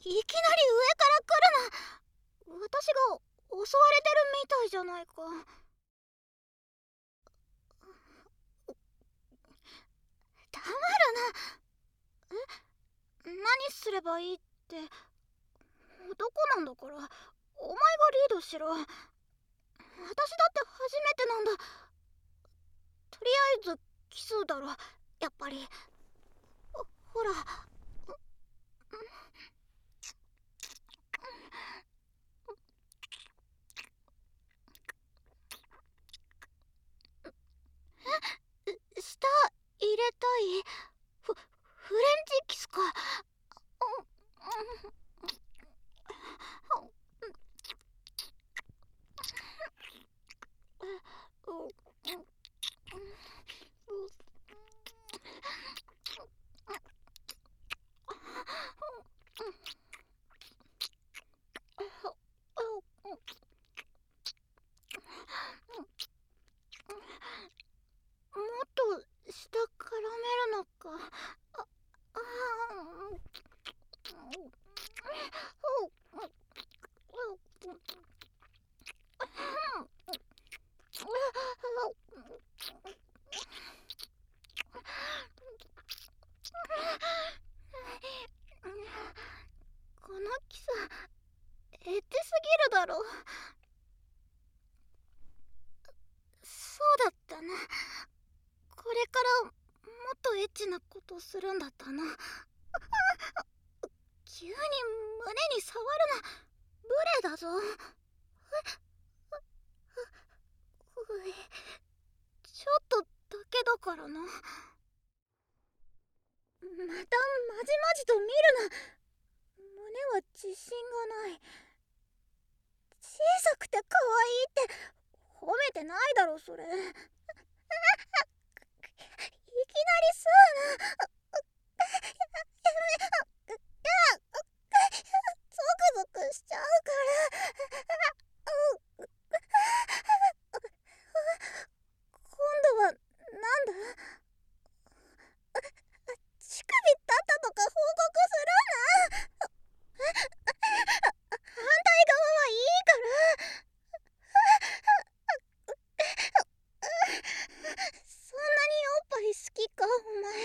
いきなり上から来るな。私が襲われてるみたいじゃないか。黙るな。何すればいいって、男なんだから、お前がリードしろ。私だって初めてなんだ。とりあえずキスだろ、やっぱり。ほら。舌入れたい？フレンチキスか。もっと舌絡めるのか。このキスエッチすぎるだろ。そうだったな。これからもっとエッチなことするんだったな。急に胸に触るな。無礼だぞ。ちょっとだけだからな。またまじまじと見るな。胸は自信がない。小さくて可愛いって褒めてないだろそれ。いきなり吸うな。ゾクゾクしちゃうから。今度はなんだ？乳首立ったとか報告するな。反対側はいいから。そんなにおっぱい好きかお前。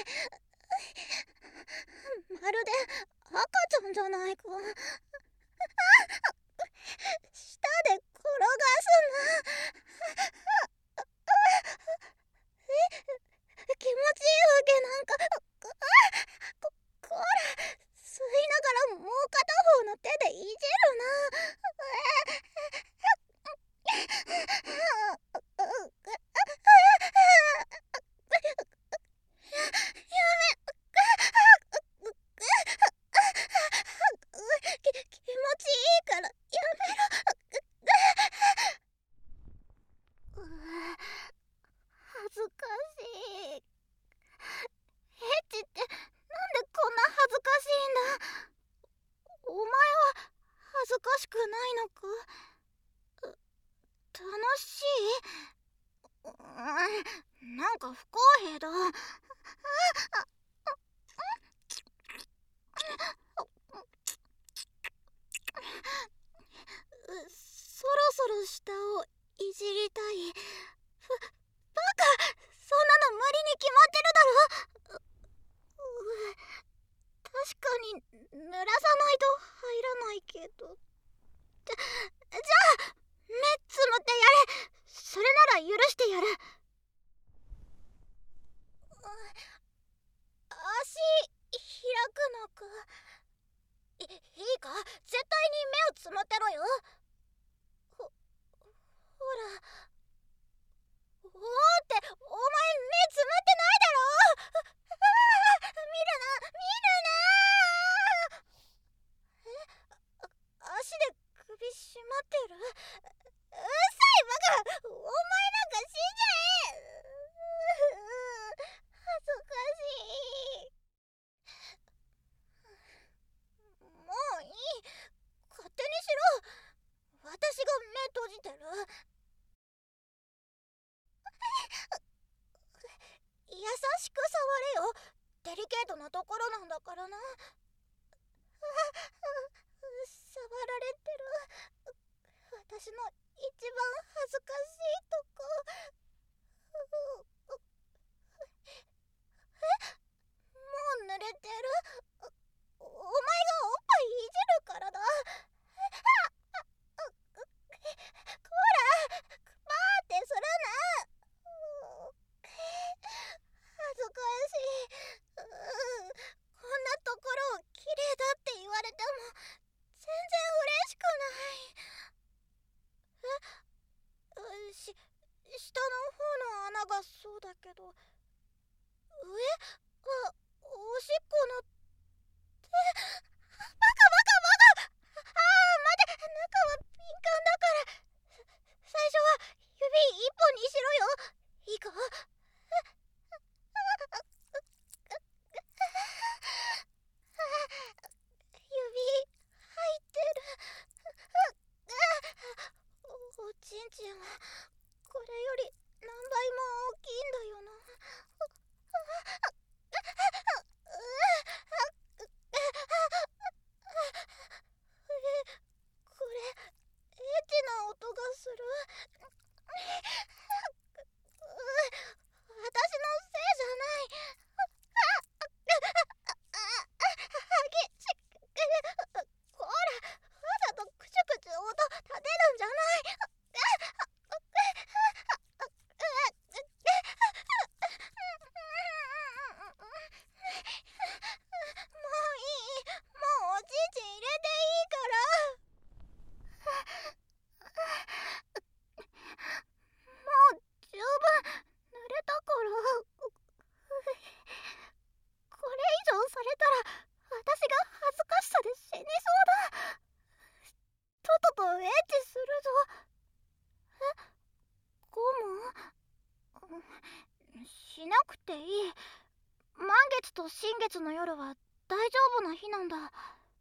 月と新月の夜は大丈夫な日なんだ。なん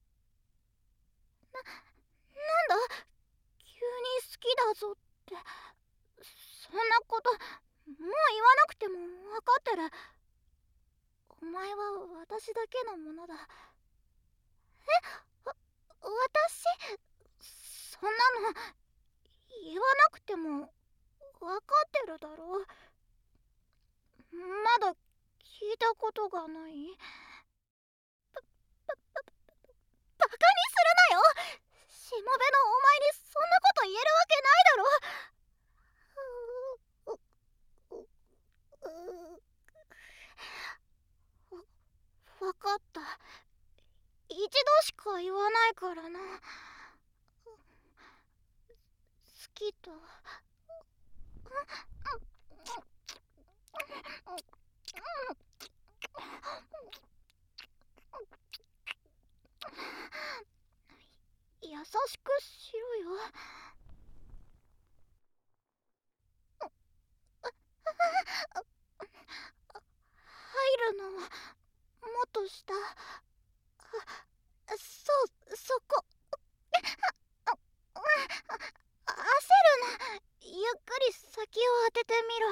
だ急に好きだぞって。そんなこともう言わなくても分かってる。お前は私だけのものだ。私そんなの言わなくても分かってるだろう。まだ聞いたことがない。バカにするなよ。しもべのお前にそんなこと言えるわけないだろ。わかった。一度しか言わないからな。好きと。優しくしろよ。入るのはもっと下。そこ。焦るな。ゆっくり先を当ててみろ。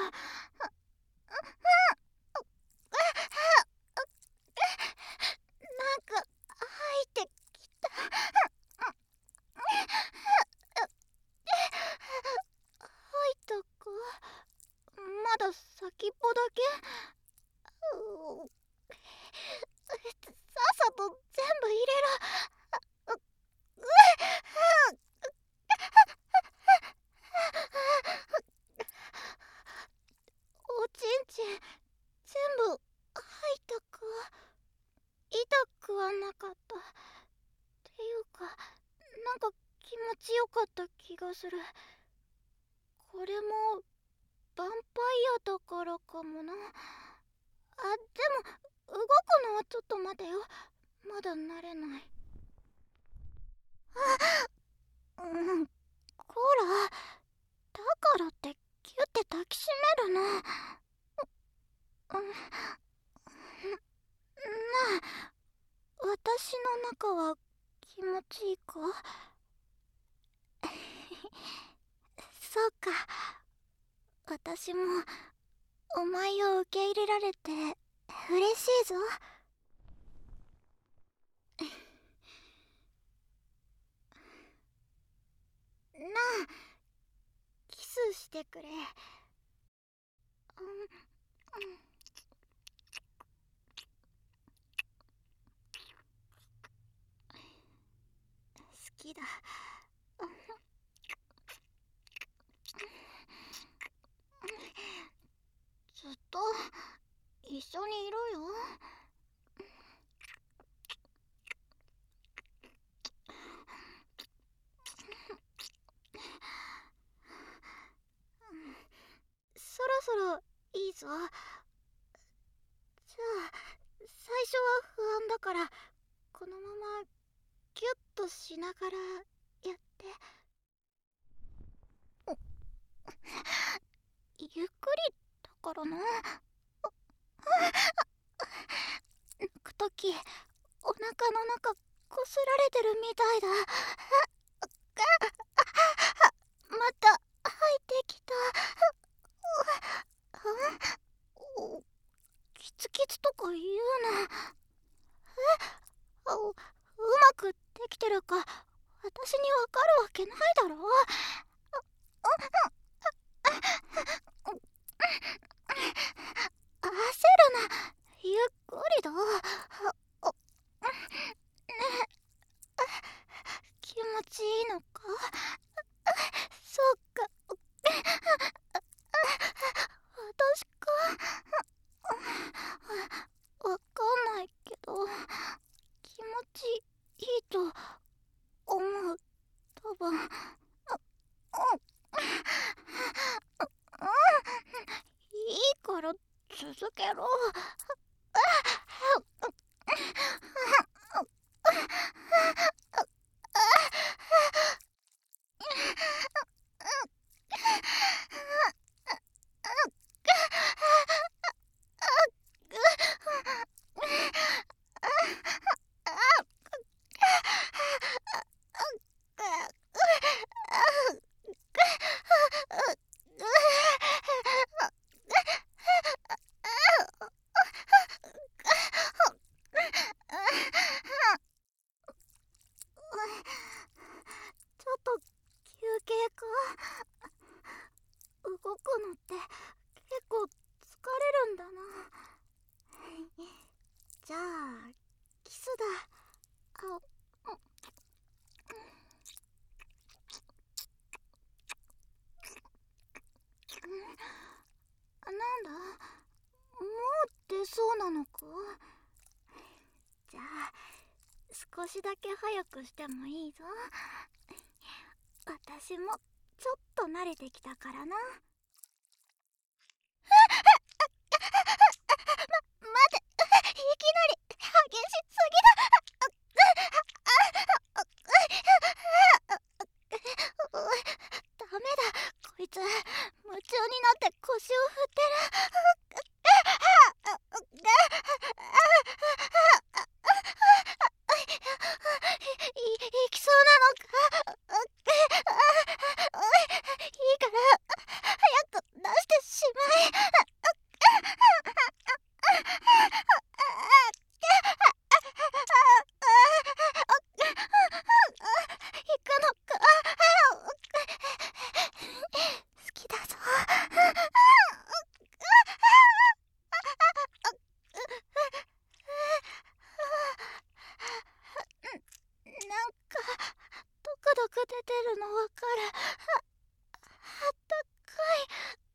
なんか入ってきた。入ったか。まだ先っぽだけ。さっさと全部入れろ。おちんちん全部入ったか。痛くはなかった。っていうかなんか気持ちよかった気がする。これもヴァンパイアだからかもな。でも動くのはちょっと待てよ。まだ慣れない。こら、だからってギュって抱きしめるな。なあ、私の中は気持ちいいか？そうか。私もお前を受け入れられて嬉しいぞ。なあ、キスしてくれ。好きだ。ずっと一緒にいろよ。そろそろいいぞ。じゃあ最初は不安だからこのままギュッとしながらやって。ゆっくりだからな。抜くときお腹の中こすられてるみたいだ。また入ってきた。キツキツとか言うな。うまくできてるか私にわかるわけないだろ。焦るな。ゆっくりだ。気持ちいいのか？そっか。私か。わかんないけど気持ちいいと思う。多分。いいから続けろ。 スだ。なんだ、もう出そうなのか。じゃあ少しだけ早くしてもいいぞ。私もちょっと慣れてきたからな。待て、いきなり激しすぎだ。ダメだ、こいつ夢中になって腰を振ってる。いきそうなのか。いいから早く出してしまえ。行くのか。好きだぞ。なんかドクドク出てるのわかる。あったかい。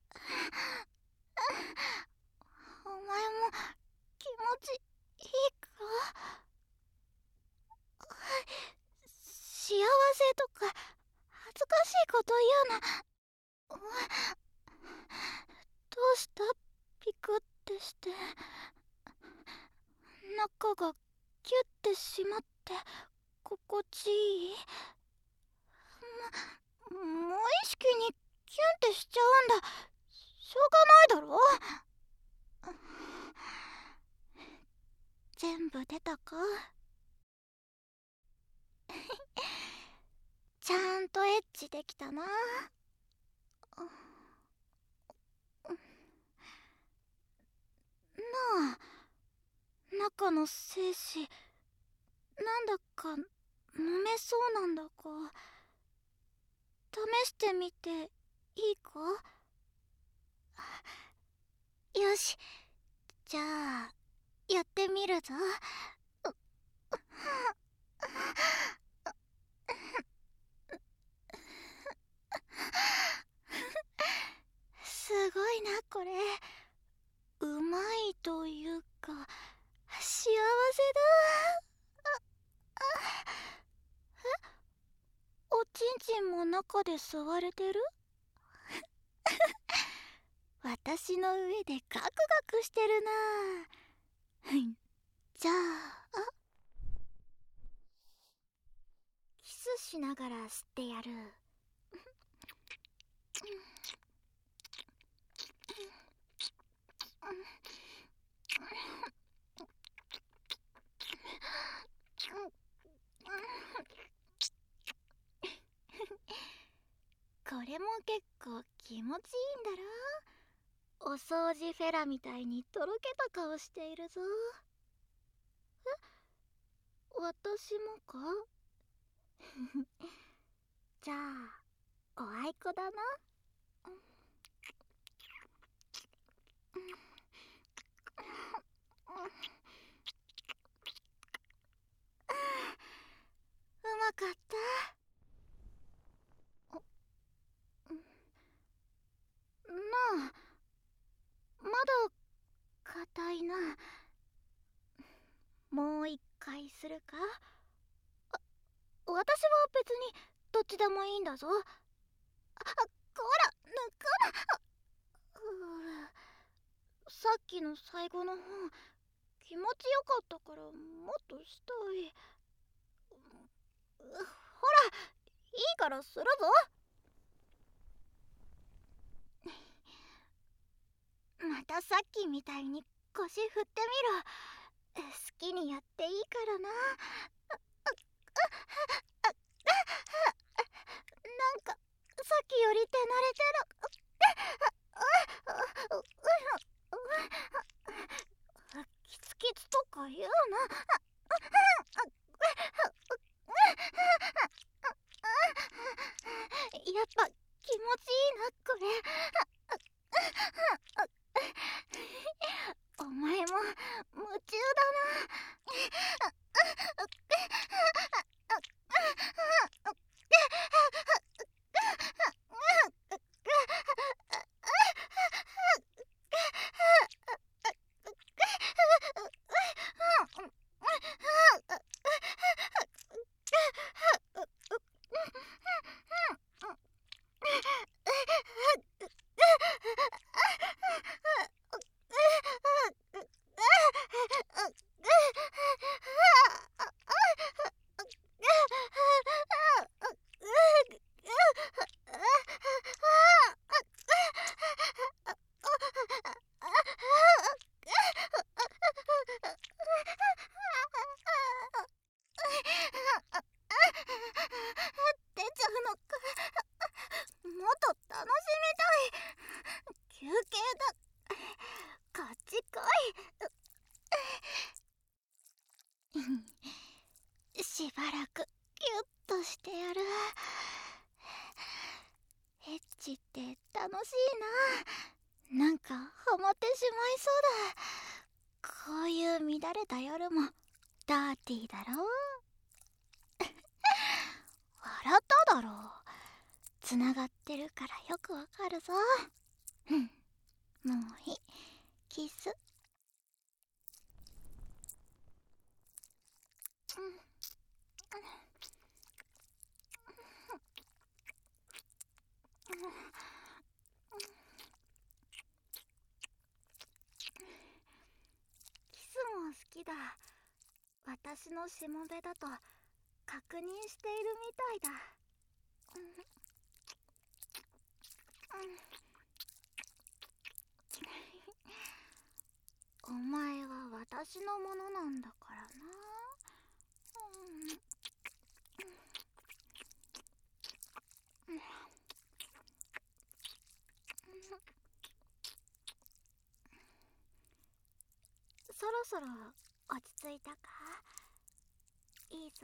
お前も気持ちいいか。幸せとか恥ずかしいこと言うな。どうした？ピクってして中がキュッてしまって心地いい。無意識にキュンってしちゃうんだ。しょうがないだろ。全部出たか。ちゃんとエッチできたな。なあ、中の精子なんだか飲めそうなんだが、試してみていいか。よし、じゃあやってみるぞ。すごいなこれ。うまいというか幸せだ。おちんちんも中で吸われてる。私の上でガクガクしてるな。じゃあキスしながら吸ってやる。これも結構気持ちいいんだろ。お掃除フェラみたいにとろけた顔しているぞ。私もか。じゃあおあいこだな。うまかった。なあ、まだ硬いな。もう一回するか。私は別にどっちでもいいんだぞ。こら、抜くな。さっきの最後の方気持ちよかったからもっとしたい。ほら、いいからするぞ。またさっきみたいに腰振ってみろ。好きにやっていいからな。なんかさっきより手慣れてる。キツキツとか言うな。やっぱ気持ちいいなこれ。お前も夢中だな。 しばらくギュッとしてやる。エッチって楽しいな。なんかハマってしまいそうだ。こういう乱れた夜もダーティーだろ。笑っただろ。つながってるからよくわかるぞ。もういい、キス。キスも好きだ。私のしもべだと確認しているみたいだ。お前は私のものなんだからな。そろそろ落ち着いたか？いいぞ。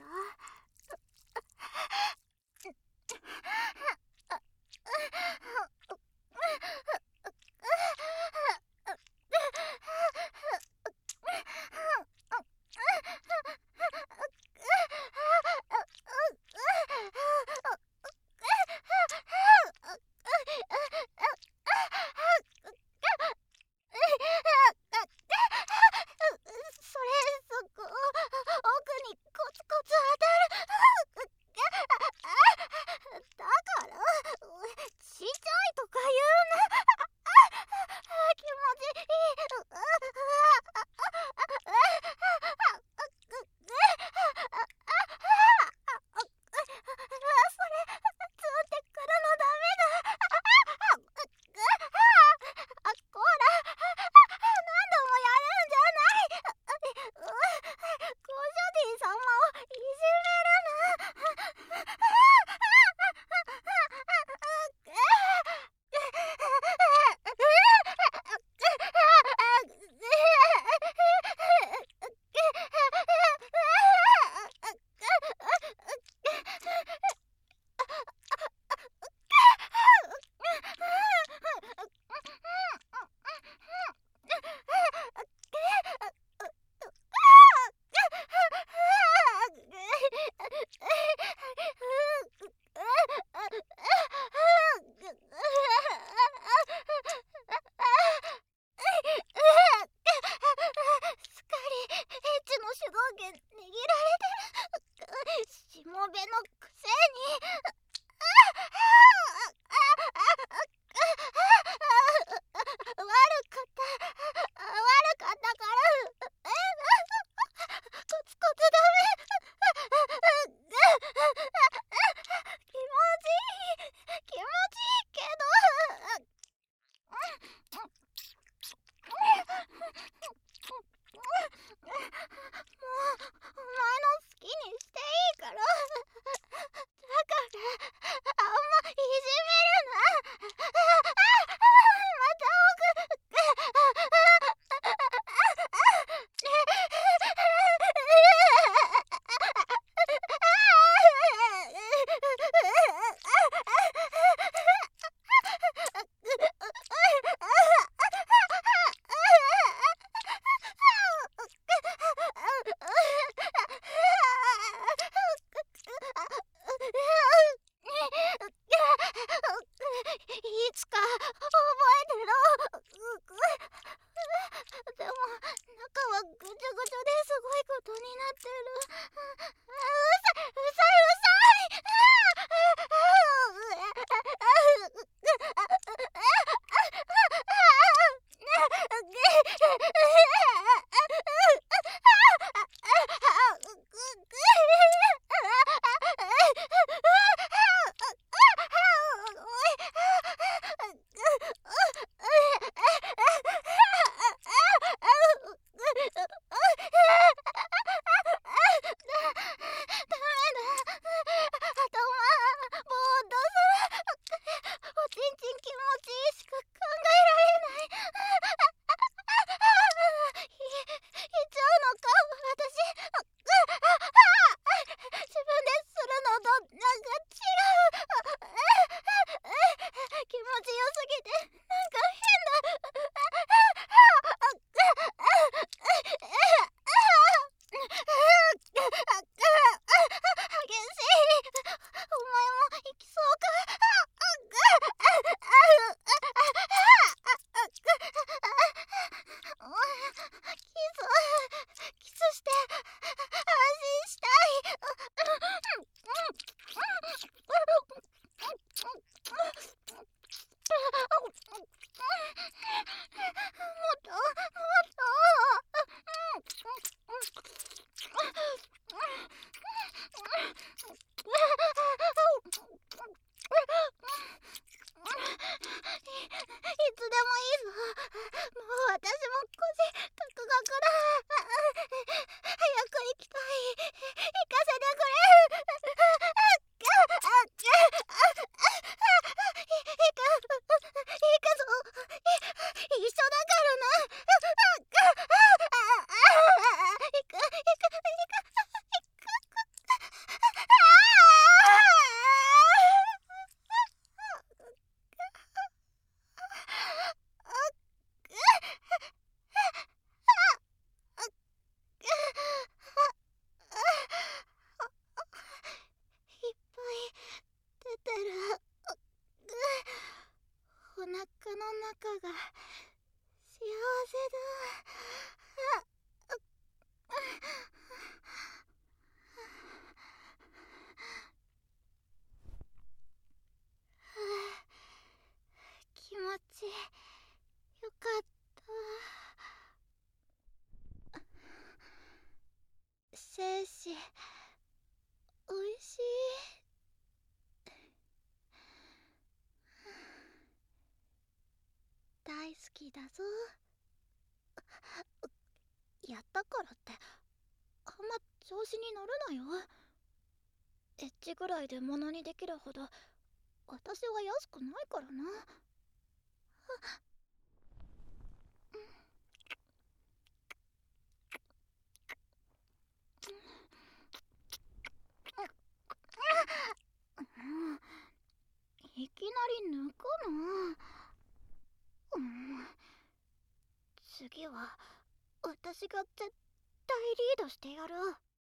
しおいしい。大好きだぞ。やったからってあんま調子に乗るなよ。エッジぐらいで物にできるほど私は安くないからな。いきなり抜くの。次は私が絶対リードしてやる。